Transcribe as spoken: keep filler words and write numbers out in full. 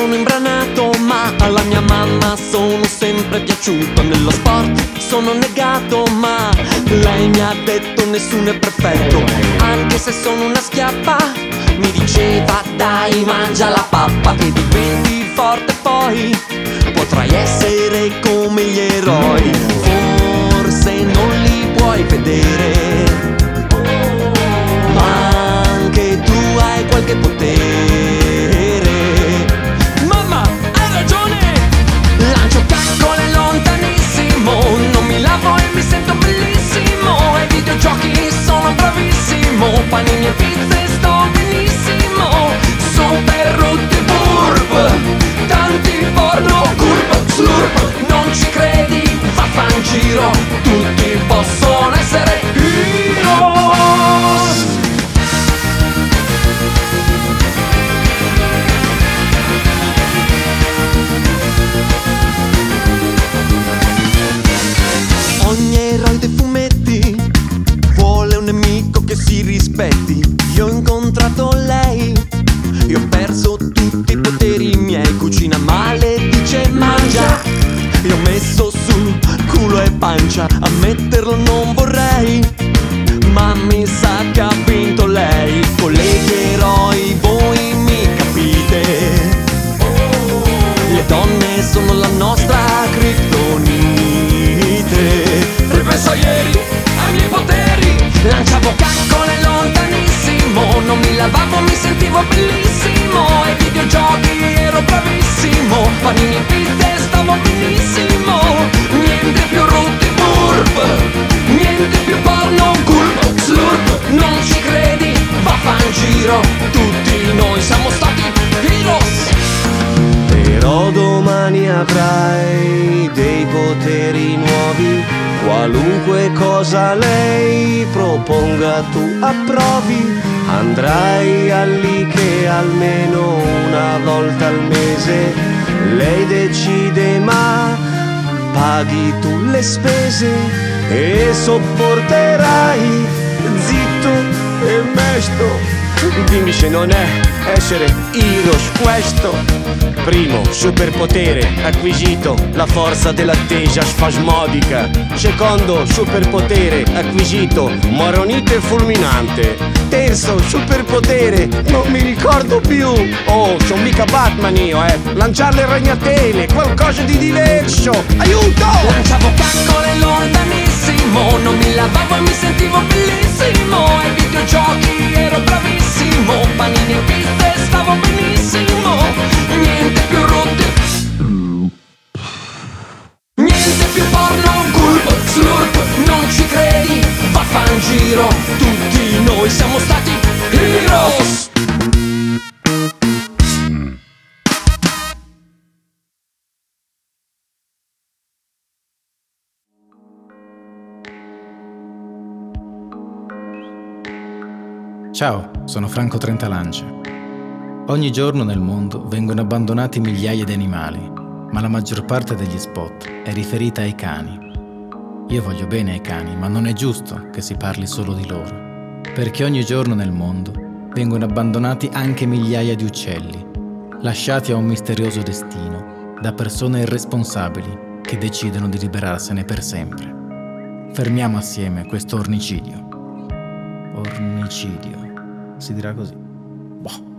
sono imbranato, ma alla mia mamma sono sempre piaciuto. Nello sport sono negato, ma lei mi ha detto nessuno è perfetto. Anche se sono una schiappa, mi diceva dai mangia la pappa, che diventi forte poi potrai essere come gli eroi. Forse non li puoi vedere, ma anche tu hai qualche potere. Mamma, hai ragione! Lancio caccole lontanissimo, non mi lavo e mi sento bellissimo. Ai videogiochi sono bravissimo, panini e pizze sto benissimo. Super Rutti Burp, tanti porno, curp, slurp. Non ci credi? Va fan giro, tutti possono essere heroes. Ogni eroe dei fumetti vuole un nemico che si rispetti. Io ho incontrato lei, io ho perso tutti i poteri miei. Cucina male, dice mangia, io ho messo su culo e pancia. Ammetterlo non vorrei, ma mi sa che ha vinto lei. Colleghi eroi, voi mi capite, le donne sono la nostra criptonite. Ripenso ieri ai miei poteri, lanciavo caccole lontanissimo, non mi lavavo, mi sentivo bellissimo. Ai videogiochi ero bravissimo, panini e pizze stavo benissimo. Niente più Rutti Burp, niente più porno, curp, slurp. Non ci credi? Va fan giro, tutti noi siamo stati heroes. Però domani avrai dei poteri nuovi, qualunque cosa lei proponga tu approvi. Andrai all'Ikea almeno una volta al mese, lei decide ma paghi tu le spese. E sopporterai zitto e mesto. Dimmi se non è essere heroes questo. Primo, superpotere acquisito, la forza dell'attesa spasmodica. Secondo, superpotere acquisito, moronite fulminante. Terzo, superpotere, non mi ricordo più. Oh, sono mica Batman io, eh. Lanciare le ragnatele, qualcosa di diverso. Aiuto! Lanciavo caccole lontanissimo, non mi lavavo e mi sentivo bellissimo. Ai videogiochi ero bravissimo, panini e pizze stavo benissimo. Niente più Rutti, niente più porno, curp, slurp. Non ci credi? Va fan giro, tutti noi siamo stati heroes. Ciao, sono Franco Trentalance. Ogni giorno nel mondo vengono abbandonati migliaia di animali, ma la maggior parte degli spot è riferita ai cani. Io voglio bene ai cani, ma non è giusto che si parli solo di loro, perché ogni giorno nel mondo vengono abbandonati anche migliaia di uccelli, lasciati a un misterioso destino da persone irresponsabili che decidono di liberarsene per sempre. Fermiamo assieme questo ornicidio. Ornicidio, si dirà così. Boh.